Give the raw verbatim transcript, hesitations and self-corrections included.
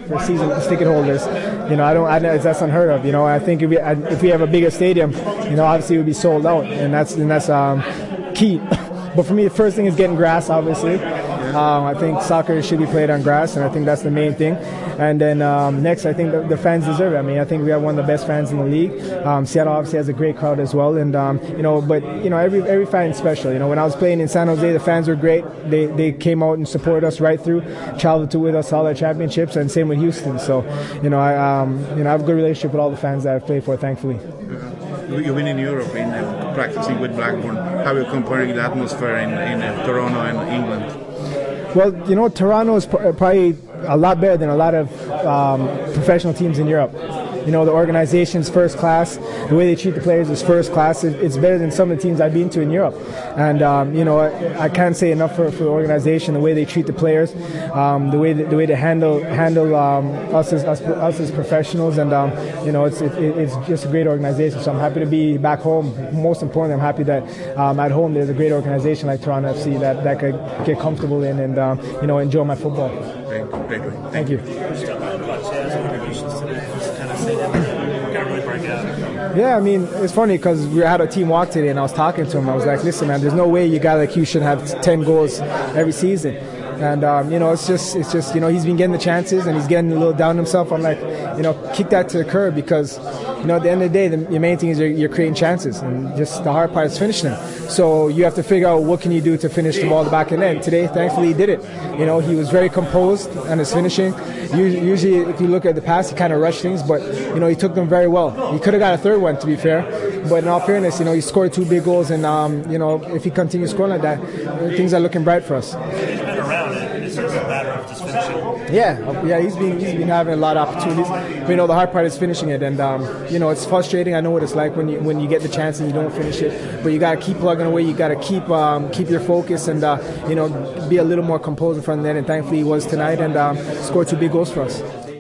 for season ticket holders. You know, I don't. I, that's unheard of. You know, I think if we if we have a bigger stadium, you know, obviously it would be sold out, and that's and that's um, key. But for me, the first thing is getting grass, obviously. Um, I think soccer should be played on grass, and I think that's the main thing. And then um, next, I think the, the fans deserve it. I mean, I think we have one of the best fans in the league. Um, Seattle obviously has a great crowd as well, and um, you know, but you know, every every fan is special. You know, when I was playing in San Jose, the fans were great. They they came out and supported us right through, traveled to with us all our championships, and same with Houston. So, you know, I um, you know, I have a good relationship with all the fans that I've played for, thankfully. You've been in Europe in uh, practicing with Blackburn. How are you comparing the atmosphere in, in uh, Toronto and England? Well, you know, Toronto is pr- probably a lot better than a lot of um, professional teams in Europe. You know, the organization's first class. The way they treat the players is first class. It, it's better than some of the teams I've been to in Europe. And, um, you know, I, I can't say enough for, for the organization, the way they treat the players, um, the way that, the way they handle handle um, us, as, us, us as professionals. And, um, you know, it's it, it's just a great organization. So I'm happy to be back home. Most importantly, I'm happy that um, at home there's a great organization like Toronto F C that, that could get comfortable in and, um, you know, enjoy my football. Great, great, great. Thank you. Yeah, I mean, it's funny because we had a team walk today and I was talking to him. I was like, listen, man, there's no way you guy like you should have ten goals every season. And, um, you know, it's just, it's just, you know, he's been getting the chances and he's getting a little down himself. I'm like, you know, kick that to the curb because, you know, at the end of the day, the, the main thing is you're, you're creating chances and just the hard part is finishing them. So you have to figure out what can you do to finish the ball the back and end. Today, thankfully, he did it. You know, he was very composed on his finishing. Usually, if you look at the past, he kind of rushed things, but, you know, he took them very well. He could have got a third one, to be fair. But in all fairness, you know, he scored two big goals and, um, you know, if he continues scoring like that, things are looking bright for us. Yeah, yeah, he's been he's been having a lot of opportunities. But, you know, the hard part is finishing it, and um, you know, it's frustrating. I know what it's like when you when you get the chance and you don't finish it. But you got to keep plugging away. You got to keep um, keep your focus, and uh, you know, be a little more composed in front of the net. And thankfully, he was tonight, and um, scored two big goals for us.